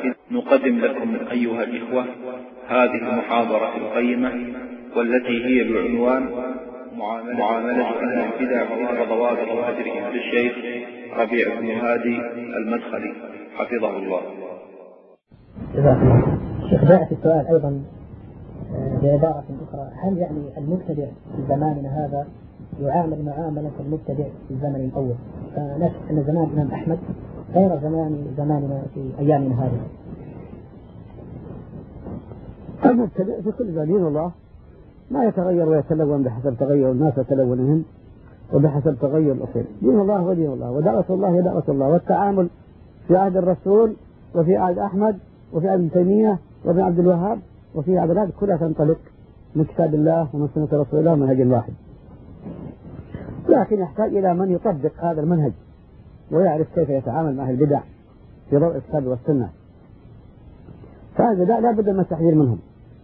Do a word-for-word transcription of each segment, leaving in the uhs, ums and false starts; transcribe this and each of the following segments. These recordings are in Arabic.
نقدم لكم أيها الإخوة هذه المحاضرة القيمة والتي هي بعنوان معاملة أهل البدع وضوابط هجرهم للشيخ ربيع بن هادي المدخلي حفظه الله. جزاك الله. الشيخ جاء في السؤال أيضا بعبارة أخرى: هل يعني المبتدع في زماننا هذا يعامل معاملة المبتدع في الزمن الأول؟ فنفس أن زمان الإمام أحمد غير زمان زماننا في أيامنا هذه. المبتدع في كل دين الله ما يتغير ويتلون بحسب تغير الناس وتلونهم وبحسب تغير الأصول. دين الله ودين الله ودعوة الله هي دعوة الله، والتعامل في عهد الرسول وفي عهد أحمد وفي عهد ابن تيمية وفي عبد الوهاب وفي عهد الهاد كلها تنطلق من كتاب الله ومن سنة رسول الله منهج واحد، لكن يحتاج إلى من يطبق هذا المنهج ويعرف كيف يتعامل مع البدع في ضوء الكتاب والسنة. فالبدع لا بد من التحذير منهم،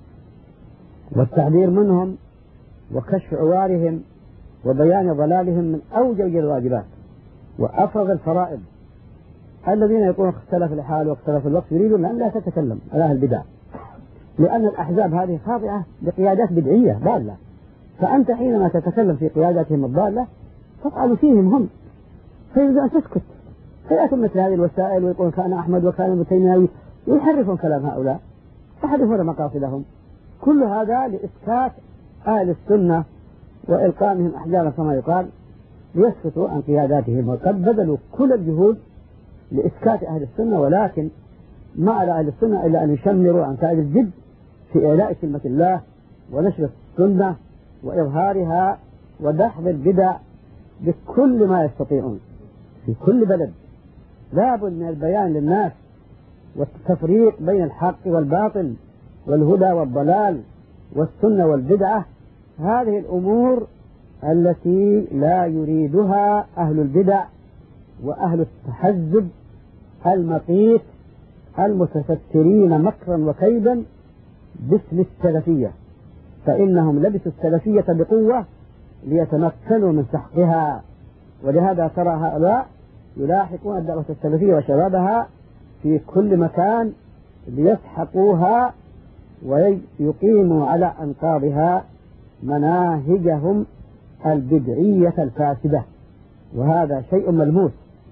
والتحذير منهم وكشف عوارهم وبيان ضلالهم من أوجب الواجبات وأفرض الفرائض. الذين يقولون اختلف الحال واختلف الوقت يريدون أن لا تتكلم على أهل البدع، لأن الأحزاب هذه خاضعة بقيادات بدعية ضالة، فأنت حينما تتكلم في قياداتهم الضالة تفعل فيهم هم، فيجب أن تسكت. فيأتون مثل هذه الوسائل ويقولون كان أحمد وكان ابن تيمية ويحرفون كلام هؤلاء يحرفون مقاصدهم. كل هذا لإسكات أهل السنة وإلقامهم أحزابا كما يقال ليسكتوا عن قياداتهم، وقد بذلوا كل الجهود لإسكات أهل السنة، ولكن ما على أهل السنة إلا أن يشمروا عن كائد الجد في إعلاء كلمة الله ونشر السنة وإظهارها ودحض البدع بكل ما يستطيعون في كل بلد. لا بد من البيان للناس والتفريق بين الحق والباطل والهدى والضلال والسنة والبدعة. هذه الأمور التي لا يريدها أهل البدع وأهل التحزب المقيت المتسترين مكرا وكيدا باسم السلفية، فإنهم لبسوا السلفية بقوة ليتمكنوا من سحقها. ولهذا ترى هؤلاء يلاحقون الدعوة السلفية وشبابها في كل مكان ليسحقوها ويقيموا على أنقاضها مناهجهم البدعية الفاسدة، وهذا شيء ملموس.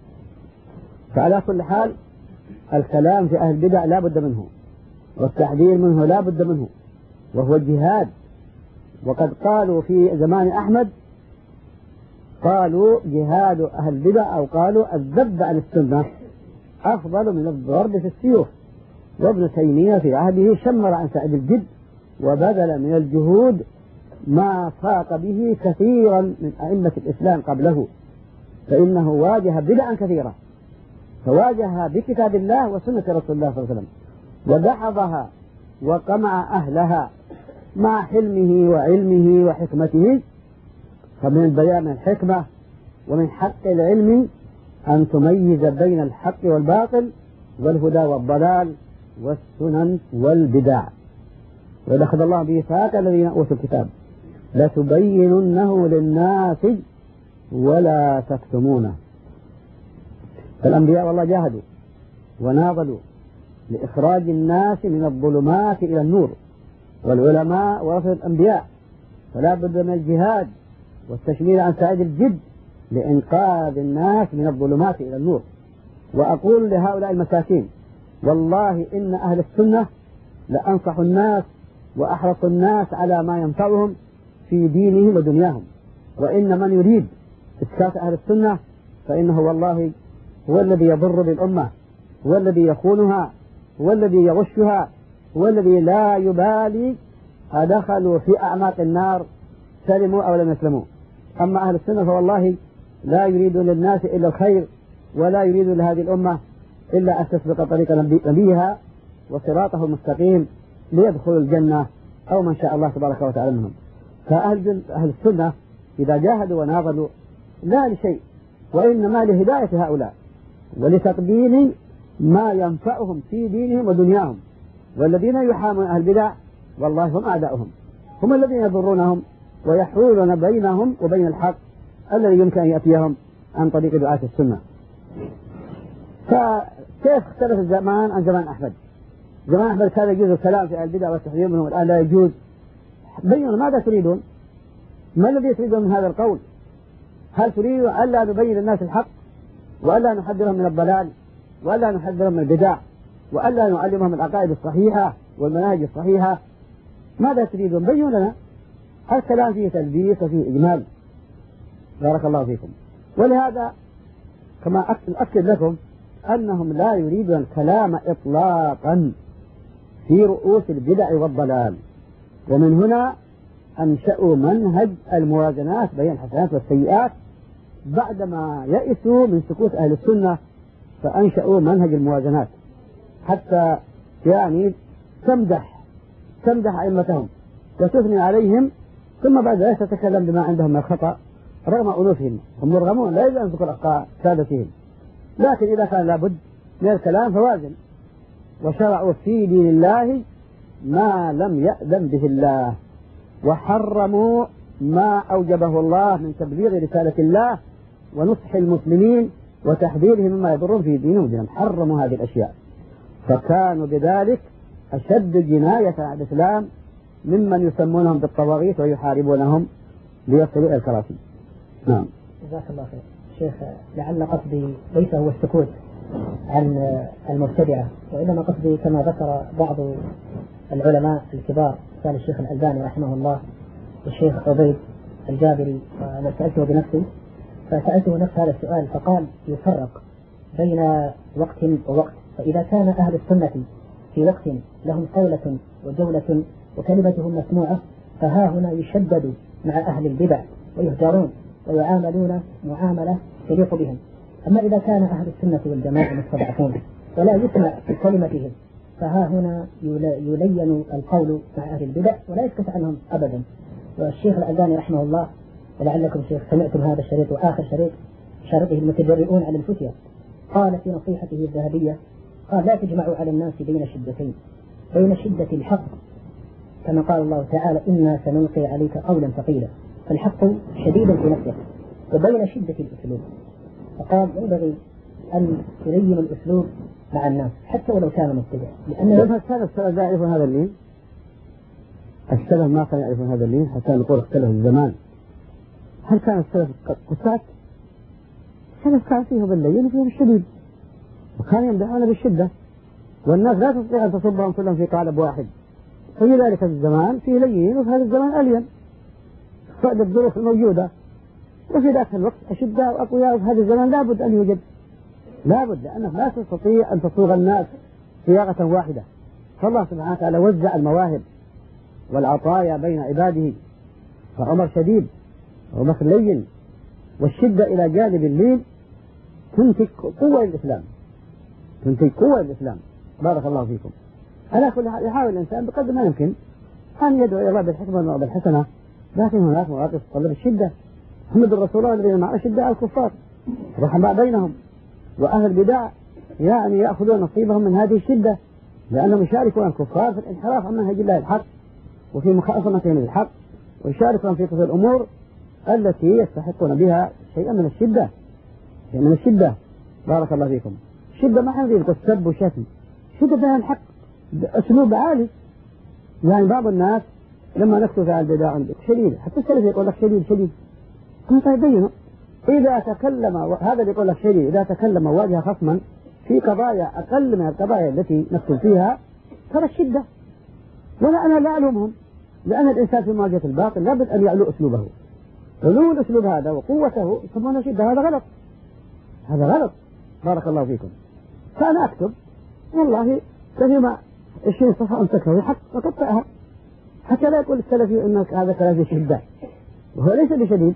فعلى كل حال الكلام في أهل البدع لا بد منه، والتحذير منه لا بد منه، وهو الجهاد. وقد قالوا في زمان أحمد قالوا جهاد أهل البدع أو قالوا الذب عن السنة أفضل من الضرب في السيوف. وابن تيمية في عهده شمر عن سعد الجد وبذل من الجهود ما فاق به كثيرا من أئمة الإسلام قبله، فإنه واجه بدعا كثيرة، فواجهها بكتاب الله وسنة رسول الله صلى الله عليه وسلم ودحضها وقمع أهلها مع حلمه وعلمه وحكمته. فمن البيان الحكمة ومن حق العلم أن تميز بين الحق والباطل والهدى والضلال والسنن والبدع. ولقد الله ميثاق الذين أوتوا الكتاب لتبيننه للناس ولا تكتمونه. فالأنبياء والله جاهدوا وناضلوا لإخراج الناس من الظلمات إلى النور، والعلماء ورثة الأنبياء، فلا بد من الجهاد والتشميل عن سعيد الجد لإنقاذ الناس من الظلمات إلى النور. وأقول لهؤلاء المساكين والله إن أهل السنة لأنصح الناس وأحرص الناس على ما ينفعهم في دينهم ودنياهم، وإن من يريد إسكات أهل السنة فإنه والله هو الذي يضر بالأمة، هو الذي يخونها، هو الذي يغشها، هو الذي لا يبالي أدخلوا في أعماق النار سلموا أو لم يسلموا. أما أهل السنة فوالله لا يريدون للناس إلا الخير، ولا يريدون لهذه الأمة إلا أن تسبق طريق نبيها وصراطه المستقيم ليدخلوا الجنة أو من شاء الله تبارك وتعالى منهم. فأهل أهل السنة إذا جاهدوا وناضلوا لا لشيء، وإنما لهداية هؤلاء ولتقديم ما ينفعهم في دينهم ودنياهم. والذين يحامون أهل البدع والله هم أعداؤهم، هم الذين يضرونهم ويحولون بينهم وبين الحق الذي يمكن أن يأتيهم عن طريق دعاة السنة. كيف اختلف الزمان عن زمان أحمد؟ زمان أحمد كان يجوز الكلام في البدع والتحذير منهم، الآن لا يجوز. بينوا ماذا تريدون؟ ما الذي تريدون من هذا القول؟ هل تريدوا ألا نبين للناس الحق، وألا نحذرهم من الضلال، وألا نحذرهم من البدع، وألا نعلمهم العقائد الصحيحة والمناهج الصحيحة؟ ماذا تريدون؟ بينوا لنا. الكلام فيه تلبيس وفيه إجمال. بارك الله فيكم. ولهذا كما أكد لكم أنهم لا يريدون الكلام إطلاقا في رؤوس البدع والضلال، ومن هنا أنشأوا منهج الموازنات بين الحسنات والسيئات بعدما يئسوا من سكوت أهل السنة، فأنشأوا منهج الموازنات حتى يعني تمدح تمدح أئمتهم وتثني عليهم، ثم بعد ذلك تتكلم بما عندهم من الخطأ رغم أنوفهم. هم مرغمون لا يجوز أن تذكر أخطاء سادتهم، لكن إذا كان لابد من الكلام فوازن. وشرعوا في دين الله ما لم يأذن به الله، وحرموا ما أوجبه الله من تبليغ رسالة الله ونصح المسلمين وتحذيرهم مما يضرهم في دينهم ودينهم. حرموا هذه الأشياء، فكانوا بذلك أشد جناية على الإسلام ممن يسمونهم بالطواغيت ويحاربونهم ليصلوا إلى الكراسي. نعم. جزاك الله خير. شيخ، لعل قصدي ليس هو السكوت عن المبتدعة، وإنما قصدي كما ذكر بعض العلماء الكبار كان الشيخ الألباني رحمه الله والشيخ عبيد الجابري، وأنا سألته بنفسي فسألته نفس هذا السؤال فقال يفرق بين وقت ووقت، فإذا كان أهل السنة في وقت لهم قولة وجولة وكلمتهم مسموعة فها هنا يشدد مع أهل البدع ويهجرون ويعاملون معاملة تليق بهم. أما إذا كان أهل السنة والجماعة مستضعفون ولا يسمع في كلمتهم فها هنا يلين القول مع أهل البدع ولا يسكت عنهم أبدا. والشيخ الألباني رحمه الله، ولعلكم شيخ سمعتم هذا الشريط وآخر شريط شرطه المتجرئون على الفتيا، قال في نصيحته الذهبية قال لا تجمعوا على الناس بين شدتين، بين شدة الحق كما قال الله تعالى إنا سنلقي عليك قولا ثقيلا، فالحق شديد في نفسه، وبين شدة الأسلوب. فقال ينبغي أن تلين الأسلوب مع الناس حتى ولو كان مبتدع، لأن السلف السلف لا يعرفون هذا اللين. السلف ما كانوا يعرفون هذا اللين حتى نقول اختلف الزمان. هل كان السلف قسات؟ السلف كان فيهم اللين وفيهم الشديد، وكانوا يمدحون بالشدة، والناس لا تستطيع أن تصبهم كلهم في قالب واحد. ففي ذلك الزمان فيه لين وفي هذا الزمان ألين فالظروف الموجودة، وفي ذاك الوقت أشداء وأقوياء، وفي هذا الزمان لابد أن يوجد، لابد، لأنك لا تستطيع أن تصوغ الناس صياغة واحدة. فالله سبحانه وتعالى وزع المواهب والعطايا بين عباده، فعمر شديد وبكر لين، والشدة إلى جانب اللين تنتج قوة الإسلام، تنتج قوة الإسلام. بارك الله فيكم. على كل حال يحاول الإنسان بقدر ما يمكن أن يدعو إلى الله بالحكمة وبالحسنة، لكن هناك مواقف تتطلب الشدة. محمد الرسول الله الذين معه شدة الكفار رحماء بينهم، وأهل البدع يعني يأخذون نصيبهم من هذه الشدة، لأنهم يشاركون الكفار في الانحراف عن منهج الله الحق وفي مخاصمتهم للحق، ويشاركون في كل الأمور التي يستحقون بها شيئا من الشدة، شيئا من الشدة. بارك الله فيكم. الشدة ما حد يقول سب وشتم، شدة بها الحق، أسلوب عالي. يعني بعض الناس لما نكتب على البدع عندك شديد، حتى السلف يقول لك شديد شديد، كنت يبينه إذا تكلم هذا اللي يقول لك شديد، إذا تكلم واجه خصما في قضايا أقل من القضايا التي نكتب فيها ترى الشدة. ولا أنا لا ألومهم، لأن الإنسان في مواجهة الباطل لابد أن يعلو أسلوبه. علو الأسلوب هذا وقوته يسمونه شدة، هذا غلط، هذا غلط. بارك الله فيكم. فأنا أكتب والله كلمة عشرين صفحة أمسكها الحق وقطعها، حتى لا يقول السلفي أنك هذا كلام شدة، وهو ليس بشديد.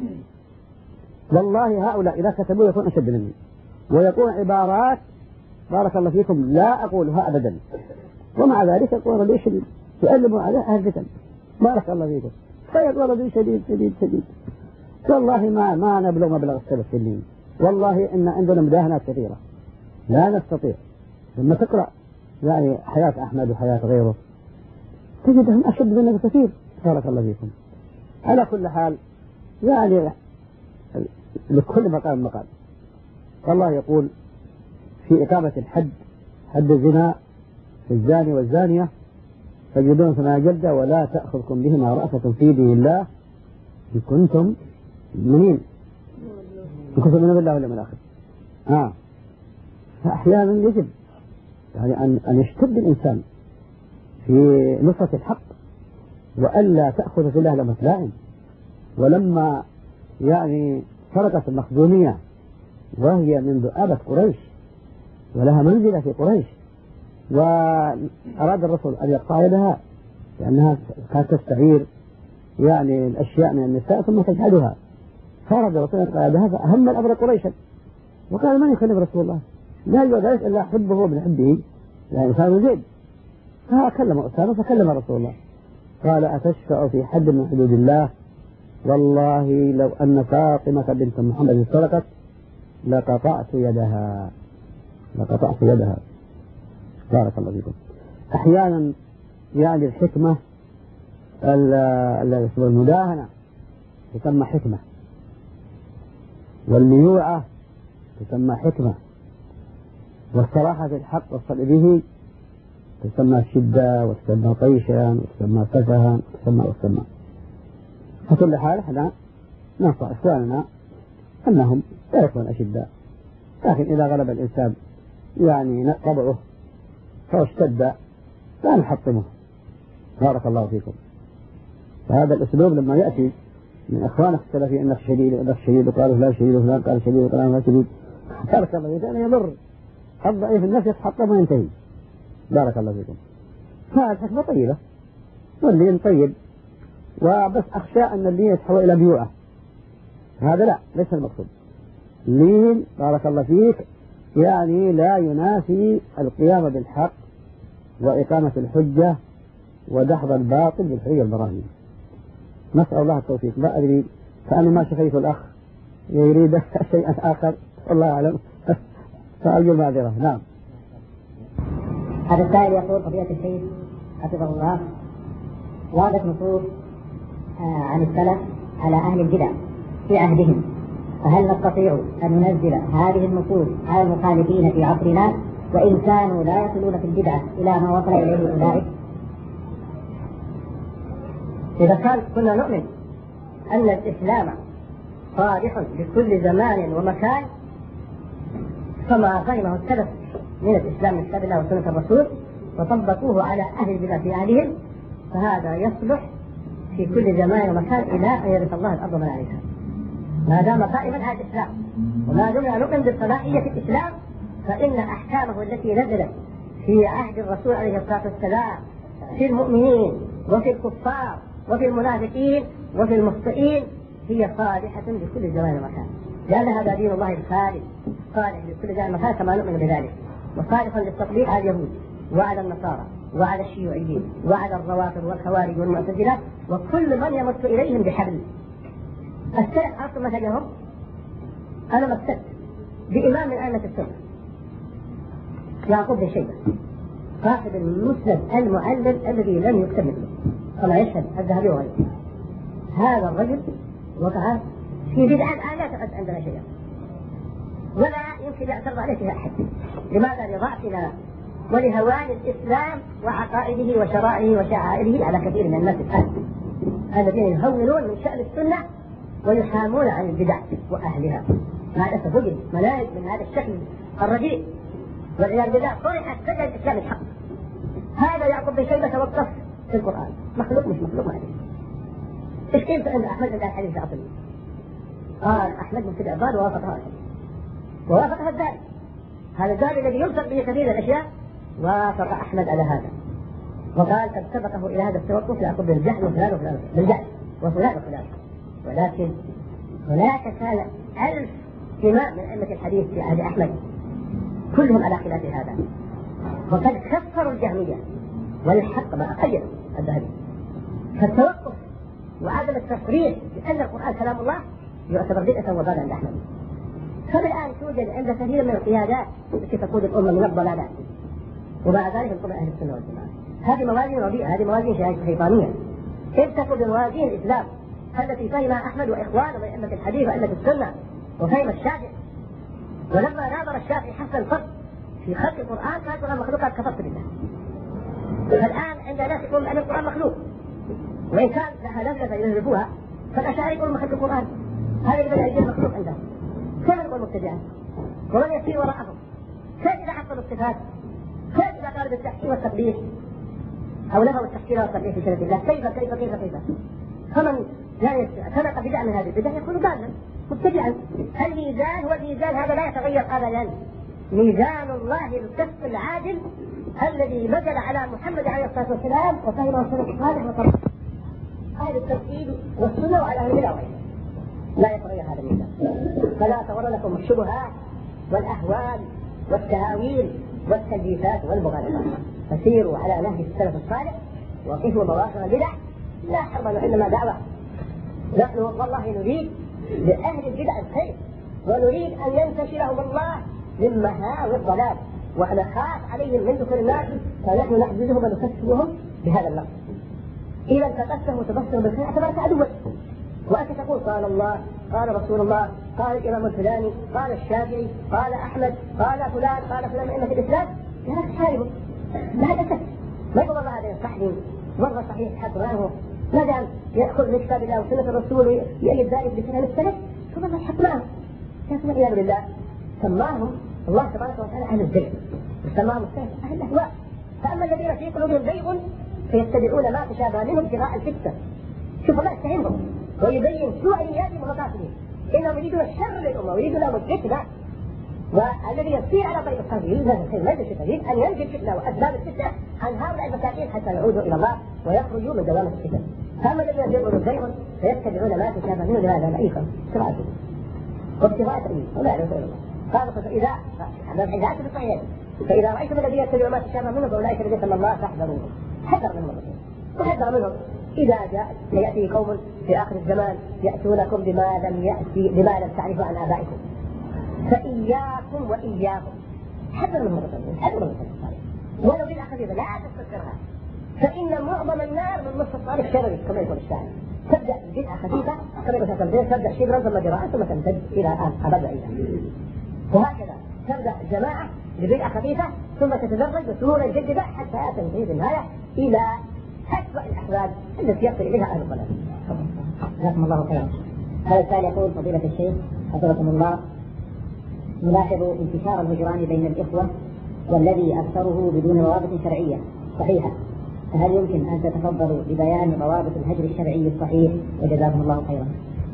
والله هؤلاء إذا كتبوا يكون أشد مني، ويكون عبارات بارك الله فيكم لا أقولها أبدا، ومع ذلك يقول رجل شديد، يؤلموا عليه أهل الفتن. بارك الله فيكم. فيقول رجل شديد شديد شديد. والله ما ما نبلغ مبلغ السلف في اللين. والله إن عندنا مداهنات كثيرة لا نستطيع. لما تقرأ يعني حياة أحمد وحياة غيره تجدهم أشد منه بكثير. بارك الله فيكم. على كل حال يعني لكل مقام مقام. الله يقول في إقامة الحد حد الزنا في الزاني والزانية فاجلدوهم ثمانية جلدة ولا تأخذكم بهما رأفة في دين الله إن كنتم مؤمنين إن كنتم مؤمنين بالله واليوم الآخر. آه فأحيانا يجب يعني أن أن يشتد الإنسان في نصرة الحق وألا تأخذ في الله لمة لائم. ولما يعني سرقت المخزومية وهي من ذؤابة قريش ولها منزلة في قريش وأراد الرسول أن يقطع يدها لأنها كانت تستعير يعني الأشياء من النساء ثم تجعلها، فأراد الرسول أن يقطع يدها فأهم الأمر قريشا وقال من يكلم رسول الله لا يوجد ذلك إلا أحبه وابن حبه يعني إنسان زيد. فكلم أسامة فكلم رسول الله قال أتشفع في حد من حدود الله والله لو أن فاطمة بنت محمد سرقت لقطعت يدها لقطعت يدها. بارك الله فيكم. أحيانا يعني الحكمة المداهنة تسمى حكمة والليوعة تسمى حكمة والصراحة في الحق والصدق به تسمى شدة وتسمى طيشا وتسمى سفها وتسمى وتسمى. في كل حال احنا ننصح إخواننا أنهم لا يكونوا أشداء، لكن إذا غلب الإنسان يعني طبعه فاشتد لا نحطمه. بارك الله فيكم. فهذا الأسلوب لما يأتي من إخوانك السلفي أنك شديد وأنك شديد وقالوا لا شديد وفلان قال شديد وقالوا لا شديد بارك الله فيكم يضر الضعيف النفس يتحطم وينتهي. بارك الله فيكم. هذه الحكمة طيبة واللين طيب وبس أخشى أن اللين يتحول إلى بيوعة، هذا لا ليس المقصود. لين بارك الله فيك يعني لا ينافي القيام بالحق وإقامة الحجة ودحض الباطل بالحجة البراهين. نسأل الله التوفيق. لا أدري كأني ما شفيت الأخ يريد شيئا آخر والله أعلم فأرجو المعذرة. نعم. هذا السائل يقول فضيلة الشيخ حفظه الله وردت نصوص عن السلف على أهل البدع في عهدهم، فهل نستطيع أن ننزل هذه النصوص على المخالفين في عصرنا وإن كانوا لا يصلون في البدعة إلى ما وصل إليه أولئك؟ إذا كان كنا نؤمن أن الإسلام صالح لكل زمان ومكان فما فهمه السلف من الإسلام من كتاب الله وسنة الرسول وطبقوه على أهل البدع في عهدهم فهذا يصلح في كل زمان ومكان إلى أن يرث الله الأرض من عليها ما دام قائما هذا الإسلام. وما دمنا نؤمن بصلاحية الإسلام فإن أحكامه التي نزلت في عهد الرسول عليه الصلاة والسلام في المؤمنين وفي الكفار وفي المنافقين وفي المخطئين هي صالحة لكل زمان ومكان، لأن هذا دين الله الخالد صالح لكل زمان ومكان كما نؤمن بذلك، وصالح للتطبيق على اليهود وعلى النصارى وعلى الشيوعيين وعلى الروافض والخوارج والمعتزلة وكل من يمت إليهم بحبل. السلف أصل مثلهم أنا مثلت بإمام من أئمة السنة يعقوب بن شيبة صاحب المسند المعلم الذي لم يكتب مثله كما يشهد الذهبي وغيره. هذا الرجل وقع في بدعة لا تقد عندنا شيئا ولا يمكن يعترض عليه فيها أحد. لماذا؟ لضعفنا ولهوان الإسلام وعقائده وشرائعه وشعائره على كثير من الناس الآن الذين يهونون من شأن السنة ويحامون عن البدع وأهلها. مع الأسف وجد مناهج من هذا الشكل الرديء والعياذ بالله طرحت سجل الإسلام الحق. هذا يعقوب بن شيبة توقف في القرآن مخلوق مش مخلوق معلش. إيش كيف عند أحمد عند الحديث الأصلي؟ قال أحمد من كده عباد ووافقها ووافقها الداري. هذا الداري الذي ينصب به كثير الأشياء وافق أحمد على هذا وقال قد سبقه إلى هذا التوقف يعقوب بن جهل وفلان وفلان بالجهل وفلان وفلان. ولكن هناك كان ألف إمام من أئمة الحديث في عهد أحمد كلهم على خلاف هذا وقد كفروا الجهمية والحق ما أقيد الذهبي. فالتوقف وعدم التصريح بأن القرآن كلام الله يعتبر بدعة وضلال عند أحمد. فالآن توجد عند كثير من القيادات التي تقود الأمة من الضلالات ومع ذلك تقول أهل السنة والجماعة. هذه موازين رديئة، هذه موازين شيطانية. كيف تقود موازين الإسلام التي فهمها أحمد وإخوانه من أئمة الحديث وأئمة السنة وفهم الشافعي؟ ولما ناظر الشافعي حسن الفرد في خلق القرآن كان القرآن مخلوق كفرت بالله. فالآن عند ناس يقولون أن القرآن مخلوق، وإن كان لها لذة يذهبوها، فالأشاعرة يقولون مخلوق القرآن، هذا بدأ يجي المخلوق عندهم. كيف نقول مبتدعا؟ ومن يسير وراءهم؟ كيف إذا حصلوا الصفات؟ كيف إذا قالوا بالتحكيم والتقديس؟ أو نهوا التحكيم والتقديس في شرع الله؟ كيف كيف كيف كيف؟ فمن يعني خلق بدعة من هذه البدع يكون ضالا مبتدعا. الميزان هو الميزان، هذا لا يتغير أبدا. ميزان الله القسط العادل الذي نزل على محمد عليه الصلاة والسلام وفهمه السلف الصالح وطبعا أهل التوحيد والسنة وعلى أهل البدع لا يتغير هذا الميزان. فلا تغرنكم الشبهات والأهوال والتهاويل والتلبيسات والمغالطات، فسيروا على نهج السلف الصالح وقفوا مواقع البدع. لا حرم وإنما دعوة. نحن والله نريد لأهل البدع الخير، ونريد أن ينتشرهم الله من مهاوي الضلال، ونخاف عليهم من دخول الناس، فنحن نحجزهم ونكسبهم بهذا النقص. إذا التقسم وتبسم بالخير اعتبرت عدوا، وأنت تقول قال الله، قال رسول الله، قال الإمام الفلاني، قال الشافعي، قال أحمد، قال فلان، قال فلان أئمة الإسلام، لا تحاربه. لا تكتب، ما يقول والله هذا يصحني، والله صحيح حق معه، ما دام يأخذ من كتاب الله وسنة الرسول ويؤيد ذلك بكلام السلف، فالله يحق معه. لكن والعياذ بالله سماهم الله تبارك وتعالى أهل الزيغ، وسماهم السلف أهل الأهواء. فأما الذين في قلوبهم زيغ فيتبعون ما تشابه منهم ابتغاء الفتنة. شوف الله يتهمهم ويبين سوء نياتهم ومقاصدهم، إنهم يريدون الشر للأمة ويريدون لهم الفتنة. والذي يسير على طريق الخير يريد هذا الخير، ليس يريد أن ينجي الفتنة وأسباب الفتنة عن هؤلاء المساكين حتى يعودوا إلى الله ويخرجوا من دوامة الفتن. فأما الذين يزيغون زيغ فيتبعون ما تشابه منه لهذا مأيكم ابتغاء وابتغاء تأويل ولا يعلم غير الله. قالوا فإذا إذا أتى بالصحيح فإذا رأيتم الذين يتبعون ما تشابه منه فأولئك الذين سمى الله فاحذروهم. حذر منهم الرسول وحذر منهم. إذا جاء يأتي قوم في آخر الزمان يأتونكم بما لم يأتي بما لم تعرفوا عن آبائكم فإياكم وإياكم. حذر منهم الرسول، حذر منهم الرسول. ولو بالأخذ لا تستذكرها، فإن معظم النار من نصف الصالح شرري كما يقول الشاعر. تبدأ بدعة خفيفة كما يقول الشاعر، تبدأ شبرا ثم ذراعا ثم تمتد إلى أبد بعيدا. وهكذا تبدأ جماعة ببدعة خفيفة ثم تتدرج بسهولة جديدة حتى تنتهي في النهاية إلى أسوأ الأحوال التي يصل إليها أهل الضلال. جزاكم الله خيرا. هذا السائل يقول فضيلة الشيخ حفظكم الله، نلاحظ انتشار الهجران بين الإخوة والذي أكثره بدون روابط شرعية صحيحة، فهل يمكن أن تتفضلوا ببيان روابط الهجر الشرعي الصحيح؟ وجزاكم الله خيرا.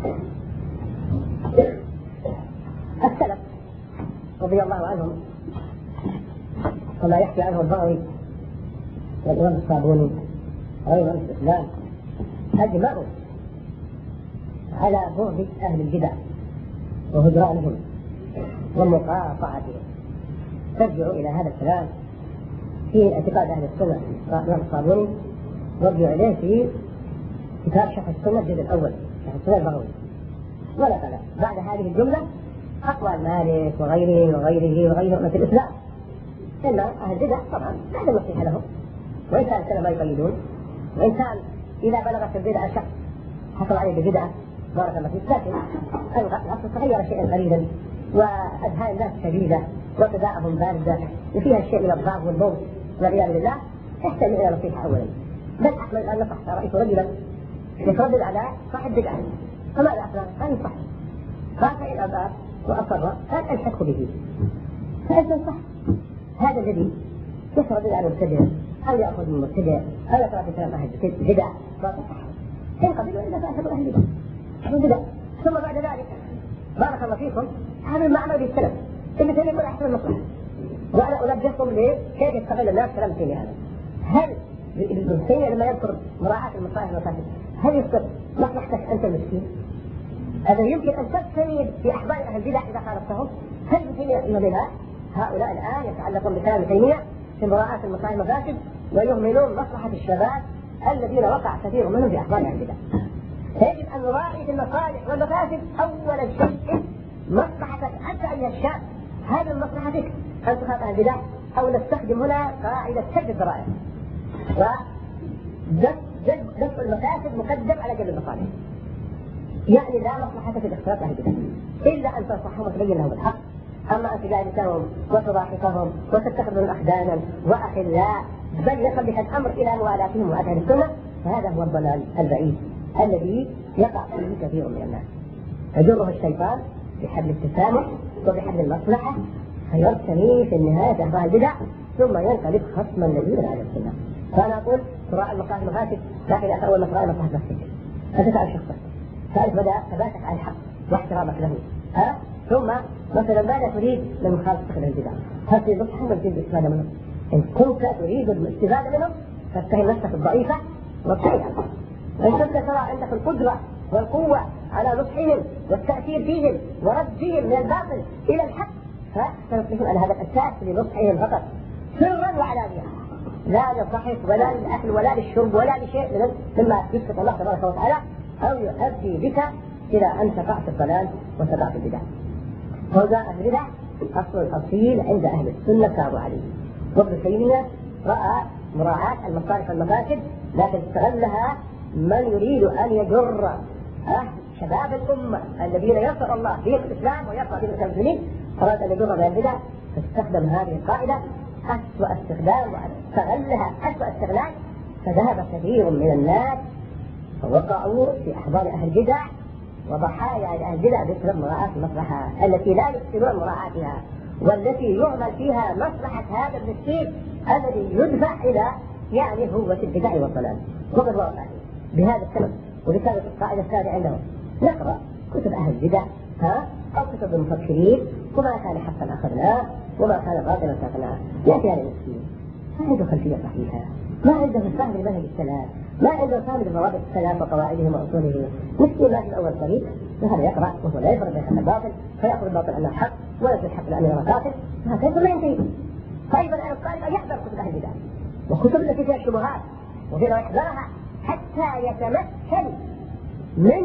السلف رضي الله عنهم وما يحكي عنه البغوي والإمام الصابوني وغير الإسلام أجمعوا على بعد أهل البدع وهجرانهم ومقاطعتهم. ترجعوا إلى هذا الكلام في اعتقاد أهل السنة الإمام الصابوني رجعوا إليه في كتاب شرح السنة الجزء الأول شرح السنة البغوي. ونقل بعد هذه الجملة أقوال مالك وغيره وغيره وغيره من الإسلام. إن أهل البدع طبعا لا نصيح لهم، وإن كان كلام ما يقيدون، وإن كان إذا بلغت البدعة شخص حصل عليه ببدعة بارك الله فيك، لكن الأصل تغير شيئا قليلا وأذهان الناس شديدة وتداعهم باردة وفيها الشيء من الضعف والموت والعياذ بالله، يحتاج إلى نصيحة أولا. بل أحمد أن نصح رأيت رجلا يتردد على صاحب بدعة، فماذا أفعل؟ أن ينصح. قال فإن أبى وأصر قال ألحقه به، فأنت صح. هذا الذي يتردد على المبتدع أو يأخذ من المبتدع أو يقرأ في كلام أهل البدع إن قبلوا إلا فأخذوا أهل البدع. ثم بعد ذلك بارك الله فيكم هذا المعنى بالسلف اللي تقول أحسن المصلحة، وأنا أنبهكم ليه كيف يستغل الناس كلام سيني هذا. هل ابن تيمية لما يذكر مراعاة المصالح والمفاسد هل يذكر مصلحتك أنت المسكين؟ هذا يمكن أن تستند في أحوال أهل البدع إذا خالفتهم. هل ابن تيمية يؤمن هؤلاء الآن يتعلقون بكلام تيمية في مراعاة المصالح والمفاسد ويهملون مصلحة الشباب الذين وقع كثير منهم في أحوال أهل البدع؟ يجب أن نراعي في المصالح والمفاسد أول شيء مصلحتك أنت أيها الشاب. هذا مصلحتك أن تخاف أهل البدع، أو نستخدم هنا قاعدة سد الذرائع، ودفع المفاسد مقدم على جلب المصالح. يعني لا مصلحة في الاختلاط أهل البدع إلا أن تنصحهم وتبين لهم الحق أما أنت قاعد تساوم وتضاحكهم وتتخذهم أخدانا وأخلاء بل يصل بك الأمر إلى موالاتهم وأهل السنة، فهذا هو الضلال البعيد الذي يقع فيه كثير من الناس. يجره الشيطان بحبل التسامح وبحبل المصلحة فيرتمي في النهاية أهواء البدع ثم ينقلب خصما لذيذا على السنة. فأنا أقول تراعي المصالح المفاسد، لكن إذا أول ما تراعي مصلحة نفسك فتسأل شخصك فأنت بدأ ثباتك على الحق واحترامك له، ها؟ ثم مثلا ماذا تريد من مخالفتك للبدع؟ هل في نصحهم ولا تريد الاستفادة منهم؟ إن كنت تريد الاستفادة منهم فاتهم نفسك الضعيفة وابتعد عنهم. إن كنت ترى عندك القدرة والقوة على نصحهم والتأثير فيهم وردهم من الباطل إلى الحق فسنصلحون على هذا الأساس لنصحهم فقط سرا وعلانية، لا للضحك ولا للأكل ولا للشرب ولا لشيء مما يسقط الله تبارك وتعالى أو يؤدي بك إلى أن تقع في الضلال وتقع في البدع. هذا أهل البدع أصل الأصيل عند أهل السنة كانوا عليه. وابن تيمية رأى مراعاة المصالح والمفاسد لكن استغلها من يريد أن يجر أهل شباب الأمة الذين ينصر الله بهم الإسلام ويرفع بهم المسلمين، أراد أن يجر بها البدع فاستخدم هذه القاعدة أسوأ استخدام واستغلها أسوأ استغلال، فذهب كثير من الناس فوقعوا في أحضان أهل البدع وضحايا أهل البدع بسبب مراعاة المصلحة التي لا يحسنون مراعاتها والتي يعمل فيها مصلحة هذا المسكين الذي يدفع إلى يعني هوة البدع والضلال. وقد وقع بهذا السبب وبسبب القاعدة الثانية عندهم نقرأ كتب أهل البدع ها أو كتب المفكرين وما كان حقا أخذناه وما كان باطلا تركناه. يأتي هذا المسكين ما عنده خلفية صحيحة، ما عنده فهم لمنهج السلف، ما عنده فهم لضوابط السلف وقواعدهم وأصولهم، مسكين ماشي الأول طريق وهذا يقرأ وهو لا يفرق بين الباطل فيأخذ الباطل عنه الحق ويأخذ الحق لأنه باطل، هكذا ما ينتهي. فأيضا على الطالب أن يحضر كتب أهل البدع وكتب التي فيها الشبهات وفيها يحضرها حتى يتمكن من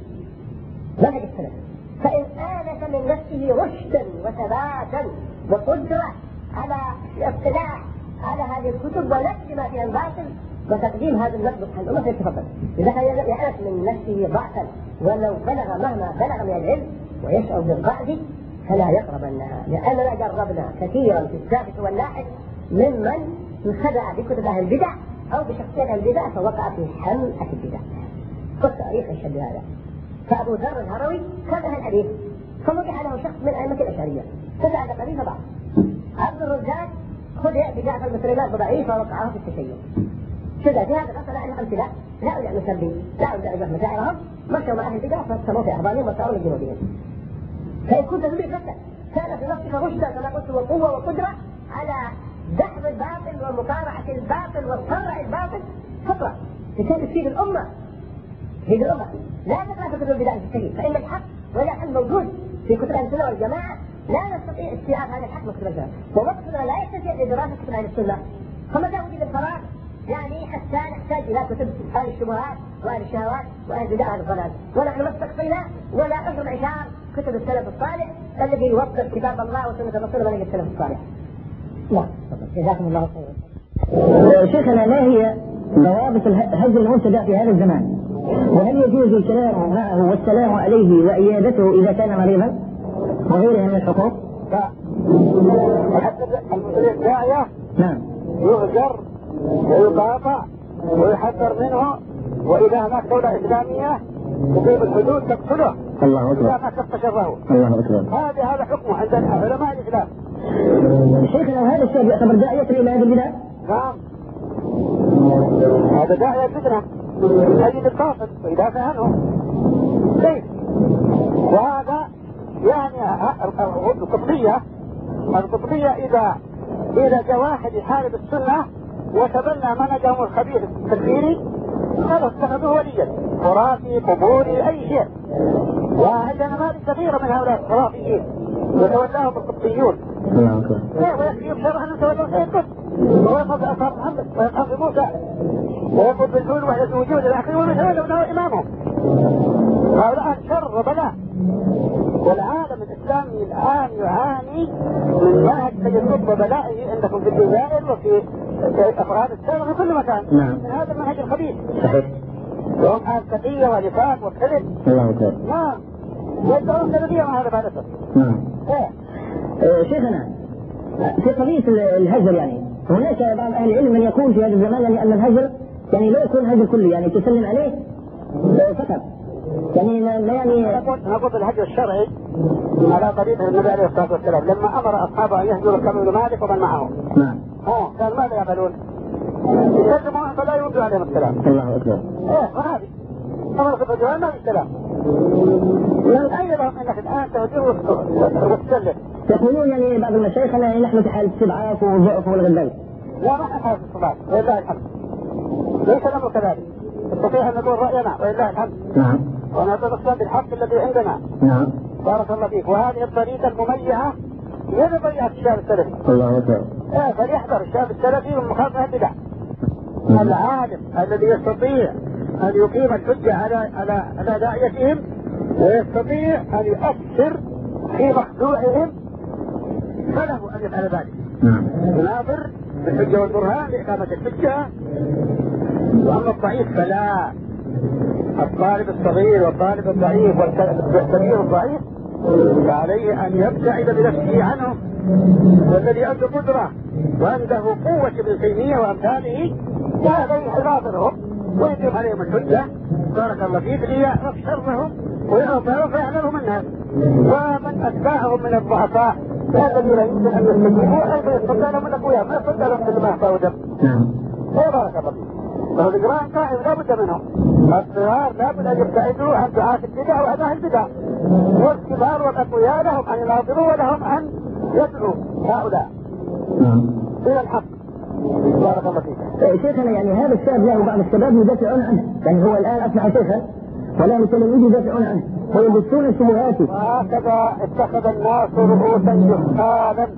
منهج السلف، فإن آنس من نفسه رشدا وثباتا وقدرة على الاطلاع على هذه الكتب ونفس ما فيها الباطل وتقديم هذا النقد عن الأمة فيتفضل. إذا كان يأنس من نفسه ضعفا ولو بلغ مهما بلغ من العلم ويشعر بالقعد فلا يقربنها، لأننا جربنا كثيرا في السابق واللاحق ممن انخدع بكتب أهل البدع أو بشخصيات أهل البدع فوقع في حمأة البدع. والتاريخ يشهد بهذا. فأبو ذر الهروي كان أهل الحديث فوقع له شخص من أئمة الأشعرية فزعل قليل بعض. عبد الرزاق خدع بجعفر بن سليمان ضعيف ووقعه في التشيع. شذا في هذا الأصل أن أمثلة لا أريد أن نسمي لا أريد أن أجرح مشاعرهم مشوا مع أهل البدع فاستمروا في أحضانهم وساروا من جنوبهم. فإن كنت تريد نفسك كان في نفسك رشدا كما قلت وقوة وقدرة على دحض الباطل ومقارعة الباطل وصرع الباطل فقط لكي تفيد الأمة تفيد الأمة لا تقرأ كتب البدع الفقهية فإن الحق ولا أن موجود في كتب أهل السنة والجماعة لا نستطيع استيعاب هذا الحق من كتب الجماعة ووقتنا لا يستطيع لدراسة كتب أهل السنة فمتى وجد الفراغ يعني حتى نحتاج إلى كتب أهل الشبهات وأهل الشهوات وأهل البدع أهل الضلال ونحن ما استقصينا ولا أجر عشار كتب السلف الصالح الذي يوفق كتاب الله وسنة الرسول منهج السلف الصالح. نعم جزاكم الله خيرا. شيخنا ما هي ضوابط الهجر المبتدع في هذا الزمان؟ وهل يجوز الكلام معه والسلام عليه وإيادته إذا كان مريضا وغيرها من الحقوق؟ الداعية نعم يهجر ويقاطع ويحذر منه وإذا هناك دولة إسلامية تقيم الحدود تقتله الله أكبر إذا ما كف شره. الله أكبر. هذا هذا حكمه عند علماء الإسلام. شيخنا هذا الشيء يعتبر داعية إلى هذا البلاد؟ نعم هذا داعية الفتنة أجد القاصد ويدافع عنه كيف؟ وهذا يعني القطبية القطبية إذا إذا جاء واحد يحارب السنة وتبنى منهجهم الخبيث التكفيري هذا اتخذوه وليا خرافي قبوري أي شيء. وعندنا نماذج كثيرة من هؤلاء الخرافيين يتولاهم القطبيون ويكفيهم شرها أن يتولون سيد قطب ويقض أثار محمد ويقض موسى ويقض بالفول وحدة الوجود الآخر ويتولونه إمامهم. هؤلاء شر وبلاء والعالم الإسلامي الآن يعاني من منهج تجرب وبلائه عندكم في الجزائر وفي أفراد الشرق في كل مكان من هذا المنهج الخبيث. صحيح. وهم عن تقية ونفاق وكذب. الله أكبر. نعم يدعون سلبية مع هذا بعد الأسر. نعم. شيخنا في قضية الهجر يعني هناك بعض أهل العلم من يقول في هذا الزمان يعني أن الهجر يعني لا يكون هجر كلي يعني تسلم عليه فقط يعني لا يعني نقول الهجر الشرعي على طريقة النبي عليه الصلاة والسلام لما أمر أصحابه أن يهجروا كما ابن مالك ومن معه. نعم. ها كان ماذا يعملون؟ يسلمون فلا يردوا عليهم السلام. الله أكبر. إيه وهذه أمر في الرجوع ما بالسلام. من أين لهم أنك الآن تهجر وتسلم؟ يقولون يعني بعض المشايخ أن نحن في حالة استضعاف وضعف والغلبان. لا ما نحن حالة استضعاف ولله الحمد. ليس الأمر كذلك. نستطيع أن نقول رأينا ولله الحمد. نعم. ونتبصر بالحق الذي عندنا. نعم. بارك الله فيك. وهذه الطريقة المميعة هي طريقة الشاب السلفي. الله أكبر. إيه فليحذر الشاب السلفي من مخالفة البدع. العالم الذي يستطيع أن يقيم الحجة على على على داعيتهم ويستطيع أن يؤثر في مخدوعهم فله أن يفعل ذلك. نعم. يناظر بالحجة والبرهان لإقامة الحجة. وأما الضعيف فلا. الطالب الصغير والطالب الضعيف والكبير الضعيف فعليه أن يبتعد بنفسه عنه. والذي عنده قدرة وعنده قوة ابن تيمية وأمثاله فعليه يناظرهم ويجب عليهم الحجة بارك الله فيك ليعرف شرهم ويعرف فيعملوا منها. ومن أتباعهم من الضعفاء الذين يمكن أن يستجيبوا أيضا يستطيع لهم من الأقوياء ما يستطيع لهم بالله فأودم. نعم. بارك الله فيك. فهو الإجراء قائم لا بد منهم. الصغار لا بد أن يبتعدوا عن دعاة البدع وأداء البدع. والكبار والأقوياء لهم أن يناظروا ولهم أن يدعوا هؤلاء إلى الحق. بارك الله فيك. شيخنا يعني هذا الشاب له بعض الشباب يدافعون عنه يعني هو الآن أصبح شيخا ولا تلاميذ يدافعون عنه ويبثون الشبهات. وهكذا اتخذ الناس رؤوسا جهالا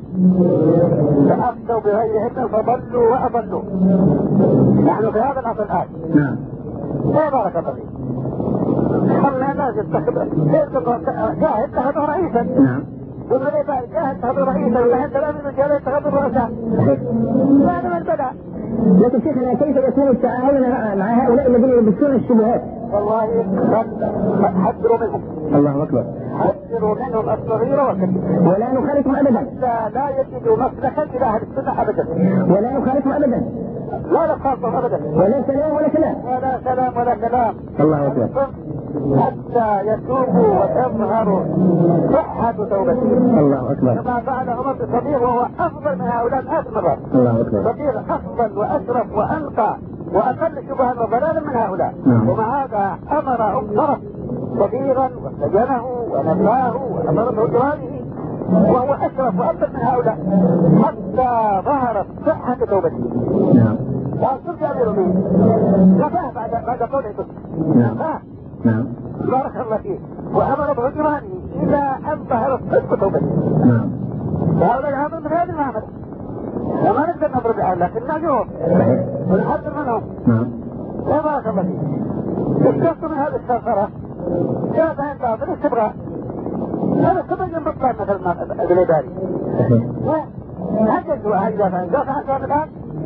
فأفتوا بغير علم فضلوا وأضلوا. نحن في هذا العصر الآن. نعم. لا بارك الله فيك. خلنا الناس يتخذ جاهد اتخذوا رئيسا. نعم. ومن يبقى جاهد اتخذوا رئيسا ولا تلاميذ الجاهل اتخذوا رؤسا. هذا من بدأ. لكن شيخنا كيف يكون التعاون مع هؤلاء الذين يبثون الشبهات؟ والله حذروا منهم. الله أكبر. حذروا منهم الصغير والكبير. ولا نخالفهم أبدا. لا لا يجدوا مسلكا إلى أهل السنة أبدا. ولا نخالفهم أبدا. لا نخالفهم أبدا. ولا سلام ولا كلام. ولا سلام ولا كلام. الله أكبر. حتى يتوبوا وتظهر صحة توبتهم. الله أكبر. كما فعل عمر الصديق وهو أفضل من هؤلاء الآن مرات. الله أكبر. صديق أفضل وأشرف وأنقى وأقل شبها وضلالا من هؤلاء. نعم. ومع هذا أمر أمره صغيرا وسجنه ونفاه وأمره جواره وهو أشرف وأفضل من هؤلاء حتى ظهرت صحة توبته. نعم. لا ترجع لرمين نفاه بعد بعد قوله نعم. نعم. بارك الله فيه وأمر بهجرانه إلى أن ظهرت صدق توبته. نعم. وهؤلاء يعملون من هذه المعاملة وما نقدر نضرب بها لكن نجوهم ونحذر منهم. نعم. لا بارك الله فيه. اشترط من هذه الشرطرة جاءت عند بعض الاستبراء هذا تبين بطلان مثل بالإداري هجزوا هاي دافعا دافعا عن الآن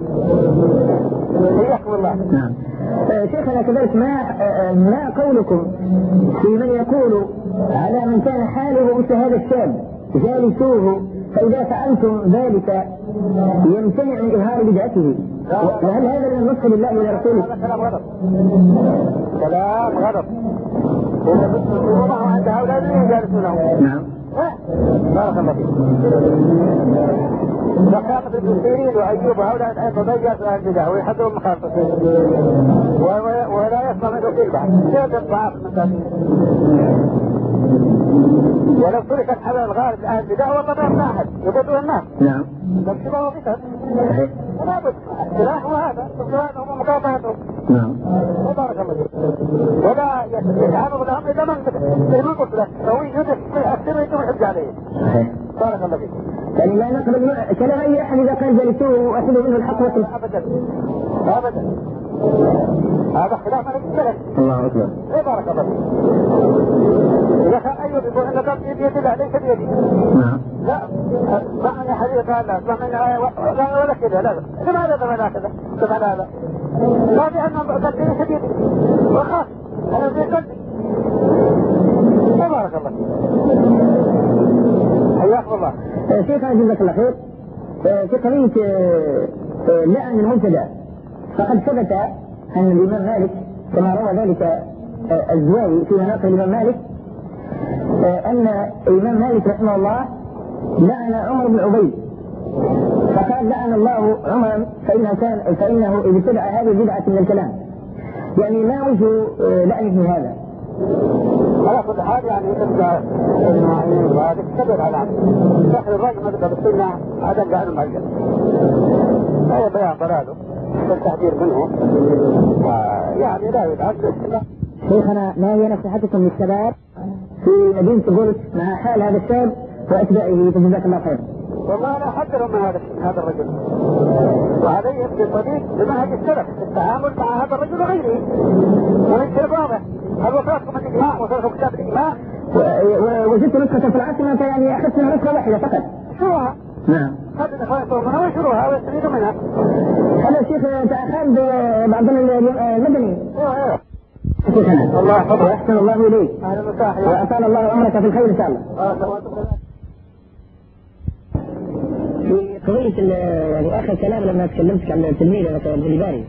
إياكم الله. نعم. شيخنا كذلك ما ما قولكم في من يقول على من كان حاله مثل هذا الشاب جالسوه فإذا فعلتم ذلك يمتنع من إظهار بدعته وهل هذا من النصح لله ولرسوله؟ هذا كلام غلط. كلام غلط. إذا بتقولوا عند هؤلاء الذين جالسونه. نعم. بارك الله فيك. وكانت ابن سيرين وأيوب هؤلاء يتضيق في البدع ويحذروا المخالفة ولا يسمع منه كلمة. كيف الضعاف المساكين؟ ولو تركت حول الغالب لأهل البدع والله ما يمنعها يبدو الناس. نعم. تبشروا بك. ولا بد. اختلاف هذا اختلافهم ومقاطعتهم. نعم. بارك الله فيك. ولا يتعامل لهم إذا من من قلت لك سوي يدك أكثر يتم الحج عليه. بارك الله فيك. يعني لا نقبل كلام أي أحد إذا كان جالسوه وأخذوا منه الحق والطلب. أبدا. أبدا. هذا خلاف على السلف. الله أكبر. بارك الله فيك. إذا كان أيوب يقول أن قد بيدي لا ليس بيدي. نعم. لا معني حديث قال لا معني ولا ولا كذا لا لماذا تفعل هكذا تفعل هذا لا بأنه قد ليس بيدي وخاف أنا في قلبي. بارك الله حياكم الله. شيخنا جزاك الله خير، في قضية لعن المبتدع فقد ثبت أن الإمام مالك كما روى ذلك الزواوي في مناقب الإمام مالك أن الإمام مالك رحمه الله لعن عمر بن عبيد فقال لعن الله عمرا فإنه كان فإنه ابتدع هذه البدعة من الكلام. يعني ما وجه لعنه هذا؟ على كل حال يعني تبقى المعين وهذا تكبر على داخل الراجل مذهب السنة عدم لعنه معين. هذا بيان ضلاله والتحذير منه يعني لا يدعى. شيخنا ما هي نصيحتكم للشباب في مدينة بولس مع حال هذا الشاب وأتباعه جزاك الله خير؟ والله أنا أحذرهم من هذا هذا الرجل وعليهم بالطريق بمنهج السلف في التعامل مع هذا الرجل وغيره. وليس واضح هل وصلتكم الإجماع وصلتكم كتاب الإجماع وجدت نسخة في العاصمة يعني أخذت منها نسخة واحدة فقط. شروها نعم هذا الإخوان يطلبونها ويشروها ويستفيدوا منها. هذا الشيخ تأخذ بعض المدني. ايوه ايوه شيخنا الله يحفظك وأحسن الله إليك أهلا وسهلا وأطال الله عمرك في الخير إن شاء الله. في قضية يعني آخر كلام لما تكلمتك عن التلميذ مثلا الباري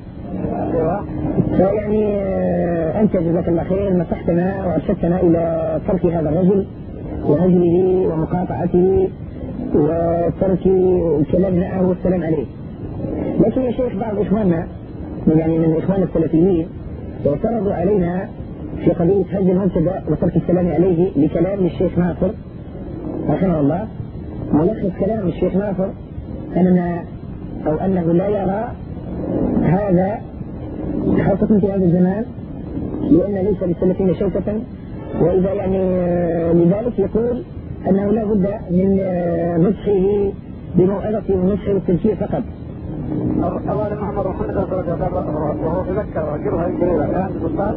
فيعني أنت جزاك الله خير نصحتنا وأرشدتنا إلى ترك هذا الرجل وهجره ومقاطعته وترك الكلام معه والسلام عليه. لكن يا شيخ بعض إخواننا يعني من إخوان السلفيين اعترضوا علينا في قضية هجر المبتدع وترك السلام عليه بكلام للشيخ ناصر رحمه الله. ملخص كلام الشيخ ناصر أننا أو أنه لا يرى هذا خاصة في هذا الزمان لأن ليس للسلفين شوكة، وإذا يعني لذلك يقول أنه لا بد من نصحه بموعظة ونصحه والتذكير فقط. أولا محمد محمد صلى الله عليه وسلم وهو تذكر وجرها الجليلة كان السلطان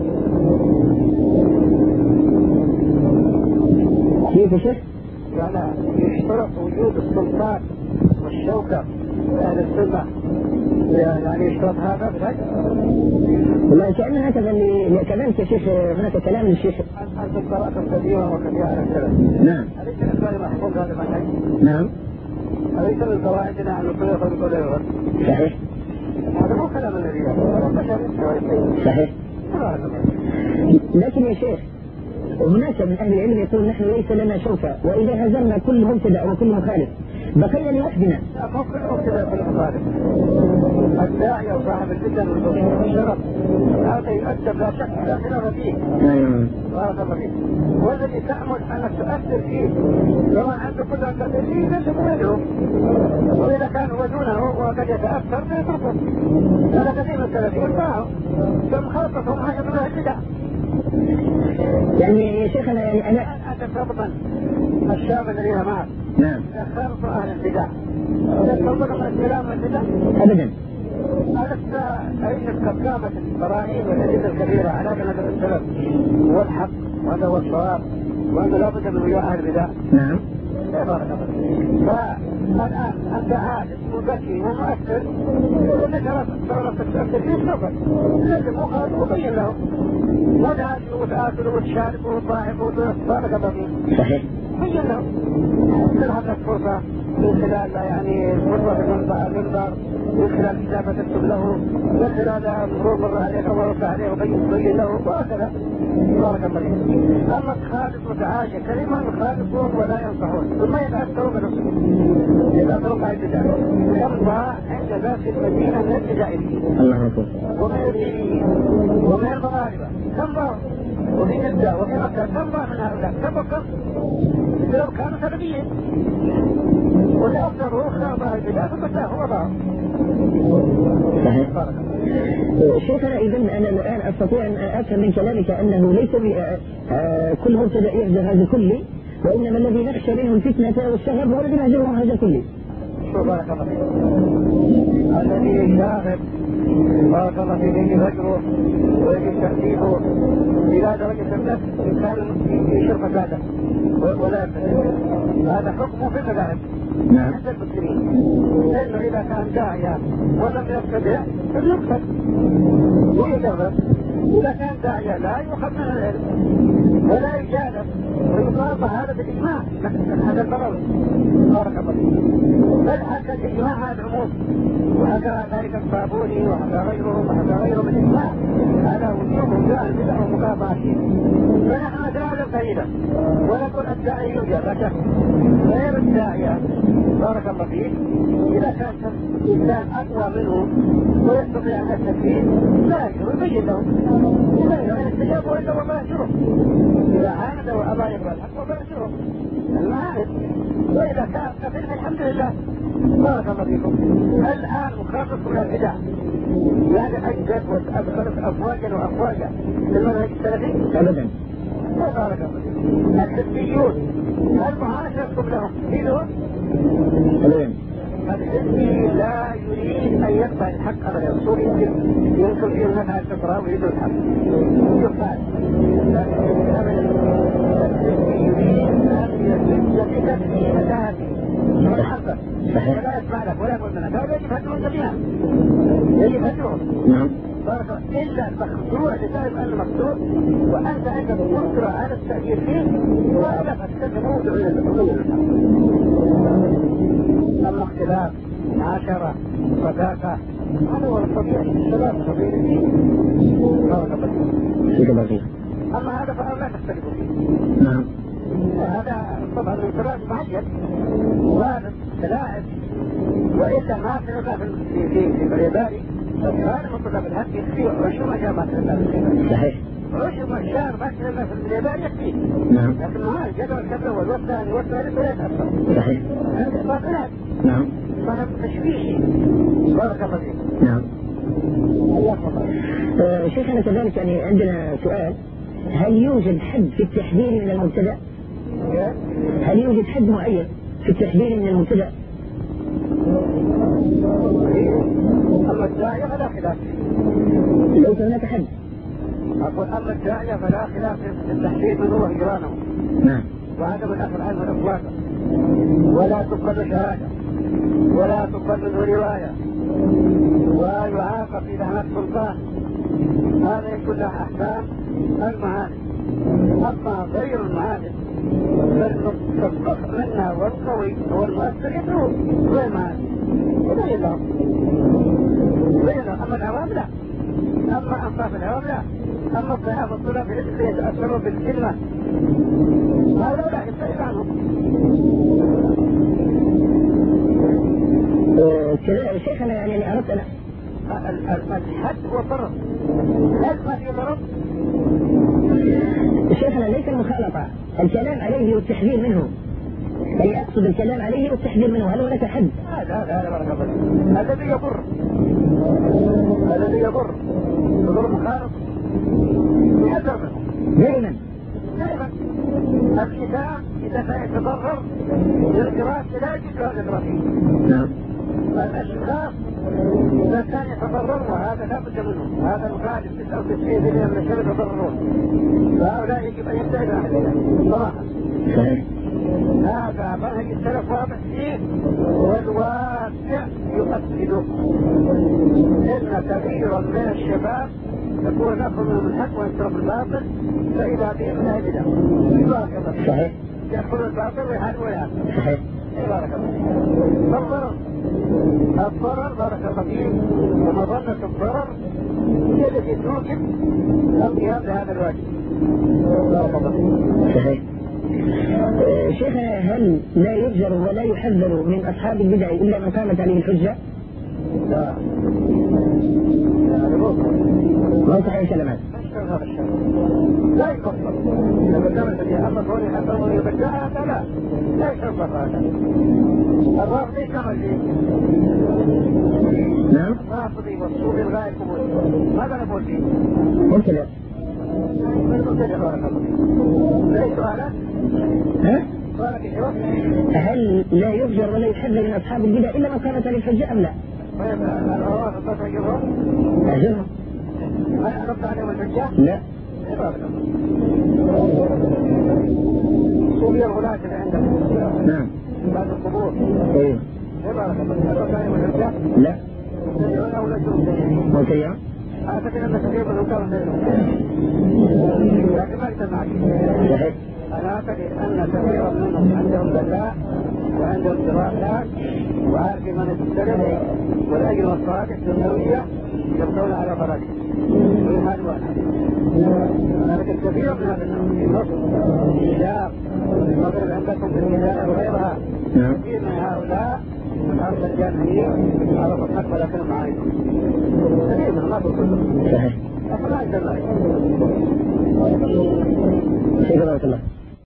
كيف يا شيخ؟ يعني يشترط وجود السلطان والشوكة لأهل السنة يعني يشترط هذا بذلك؟ والله كأن هكذا اللي كذلك يا شيخ هناك كلام للشيخ أنت قرأت كثيرا وكثيرا على السلف. نعم. أليس الإسلام محفوظ هذا المنهج؟ نعم. أليس من قواعدنا عن الطريقة بكل الوقت؟ صحيح. هذا مو كلام الذي يقول. صحيح. لكن يا شيخ هناك من أهل العلم يقول نحن ليس لنا شوكة وإذا هزمنا كل مبتدع وكل مخالف بقينا لوحدنا. لا مو كل مبتدع وكل مخالف. الداعية وصاحب الفتن والشرف هذا يؤدب لا شك لا خلاف فيه. بارك الله فيك. والذي تأمل أنك تؤثر فيه لو عنده قدرة تأثير فيه لازم وجهه، وإذا كان وجونه وقد يتأثر فيتركه. هذا كثير من السلفيين باعوا ثم خلطتهم حاجة من البدع. يعني يا شيخنا يعني أنا أنت تضمن الشاب الذي معك نعم خلط أهل البدع تضمن الكلام البدع أبدا. ألست أعيش قد قامت البراهين والأدلة الكبيرة على مذهب السلف والحق وهذا هو الصواب وأنه لا بد من وجوه أهل البدع. نعم. بارك الله. فالآن أنت عالم وذكي ومؤثر وإنك ترى تتأثر فيه سوف لازم أخرج وبين له ولا وتآثر وتشارك وتضاعف وتبارك الله فيه. صحيح. بين له تلعب لك فرصة من خلال يعني فرصة المنبر من خلال كتابة تكتب له من خلال مرور مر عليك الله وفى عليه وبين له وهكذا. بارك الله فيه. أما الخالف متعايش كلمة يخالفون ولا ينصحون ثم يتأثرون بنفسهم يتأثرون مع البدع. يرضى عند ذات المدينة من البدائيين الله أكبر. ومن الدينيين ومن المغاربة كم ضار وفي جدة وفي مكة كم ضار من هؤلاء كم بقى لو كانوا سلبيين والأفضل هو خاضع البدع فبدأ هو ضار. صحيح. شيخنا إذن أنا الآن أستطيع أن أفهم من كلامك أنه ليس كل مبتدع يهجر هذا كله وإنما الذي نخشى منه الفتنة والشغب هو الذي يهجرهم هذا كله. بارك الله فيك. الذي شاغب بارك الله فيك يجب هجره ويجب تأديبه إلى درجة النفس إن كان يشرب فسادا ولا هذا حكمه في المذاهب عند المسلمين. لأنه إذا كان داعية ولم يبتدع فليقتل ويجرب إذا كان داعية لا يؤخذ من العلم ولا يجادل ويطالب هذا بالإجماع هذا البروي بارك الله فيك. بل حتى الإجماع هذا العموم وهكذا ذلك الصابوني وهذا غيره وهذا غيره من الإجماع هذا وجوب جاء البدع ومقاطعة فنحن ندرع الفائدة ونقول الداعي يوجد لا شك غير الداعية بارك الله فيك إذا كان إنسان أقوى منه ويستطيع أن التكفير لا يبين له لا يستجاب إلا وباشره إذا عاند وأبى يقبل الحق وباشره المعارف وإذا كان كفر الحمد لله بارك الله فيكم. الآن مخصص من البدع يعني أجد وأدخلت أفواجا وأفواجا للمنهج السلفي أبدا بارك الله فيكم. الحزبيون المعاشرة لهم دينهم الحزبي لا يريد أن يقبل الحق أبدا يصور يمكن ينكر فيه النفع الكفراء ويريد الحق يقبل الحزبي يريد أن يجب فيه مذاهبه والحقة ولا يسمع لك ولا يقول لك هذا يجب هدوه جميعا يجب هدوه نعم إلا المخدوع لسائب أن المخدوع وأنت عندك قدرة على التأثير فيه ولا فتكلم موضوع إلى أما اختلاف عشرة صداقة هذا هو الطبيعي الشباب طبيعي فيه بارك الله فيك. أما هذا فأنا لا تختلفوا فيه نعم وهذا طبعا من ثلاث معين وهذا تلاعب وإلا ما في نقاط في في في العبادي هذا مطلق بالحق يكفي عشر أشياء ما تنبه صحيح عشر أشياء ما تنبه في العبادي يكفي نعم لكن هذا الجدول الكبير والوثاني والثالث ولا يتأثر صحيح هذا إطلاق نعم طلب تشبيهي بارك الله فيك نعم آه شيخنا كذلك يعني عندنا سؤال هل يوجد حد في التحذير من المبتدأ؟ هل يوجد حد معين في التحذير من المبتدأ؟ أما الداعية فلا خلاف ليس هناك حد أقول أما الداعية فلا خلاف في التحذير منه وهجرانه نعم وعدم الأخذ عنه الأفواج ولا تقبل شهادة ولا تقبل منه رواية ويعاقب إذا هناك سلطان هذا يكون له أحكام المعاني. أما غير المعاني فالتصدق منها والقوي هو المؤثر يدعو غير معاني وغير لهم غير لهم. أما العوام لا أما أنصاف العوام لا أما الصحابة الطلاب يتأثروا بالكلمة هذا لا يستطيع عنهم. شيخنا يعني أردت أنا الحد هو فرض هل ما في فرض شيخنا ليس المخالطة الكلام عليه والتحذير منه يعني أقصد الكلام عليه والتحذير منه هل هناك حد؟ هذا هذا هذا الذي يضر الذي يضر يضر مخالط يحذر منه دائما دائما الكتاب إذا كان يتضرر للقراءة لا يجب أن يقرأ فيه نعم الأشخاص إذا كان يتضرر وهذا لا بد منه هذا الغالب تسعة وتسعين بالمئة من الشباب يتضررون فهؤلاء يجب أن يبتعد عنهم صراحة هذا منهج السلف واضح فيه والواقع يؤكده إن كثيرا من الشباب يكون نفر من الحق ويترك الباطل فإذا بهم لا يبدأ بارك الله صحيح يأخذ الباطل ويحل ويحل صحيح بارك الله فالضرر الضرر بارك الله فيه ومظنة الضرر هي التي توجب القيام بهذا الواجب بارك الله فيه صحيح. شيخنا هل لا يهجر ولا يحذر من أصحاب البدع إلا من قامت عليه الحجة؟ لا ما صحيح كلمات هذا الشيء لا يكفر لما كانت الذي أمر هوني حفظه يبدأ هذا لا لا يكفر هذا الرافض ليس عمل فيه نعم الرافضي والصوفي الغاية قبول ماذا نقول فيه؟ قلت لا ليس سؤالات ها؟ هل لا يهجر ولا يحذر من أصحاب البدع إلا من قامت عليه الحجة أم لا؟ طيب الروافض بس يجرهم؟ أجرهم هل أردت عليهم الحجة؟ لا صوفي الغلاة اللي عندك نعم بعد القبور ايوه أردت عليهم الحجة؟ لا أو لا جرم قلت يا أعتقد أن كثير منهم كانوا لكن ما اجتمعت. أنا أعتقد أن كثير منهم عندهم ذكاء وعندهم دراسات وعارفين من السلف والأجر والصلاة الدنيوية يبقون على بركة من هذا الواحد. لكن كثير من هذا الناس في مصر الشام المغرب عندكم في الجزائر وغيرها كثير من هؤلاء أصحاب الجامعية عرفوا الحق ولا كانوا معايشين. كثير من ما تقول. صحيح. أصلا ما يجمعين. شكرا لك الله.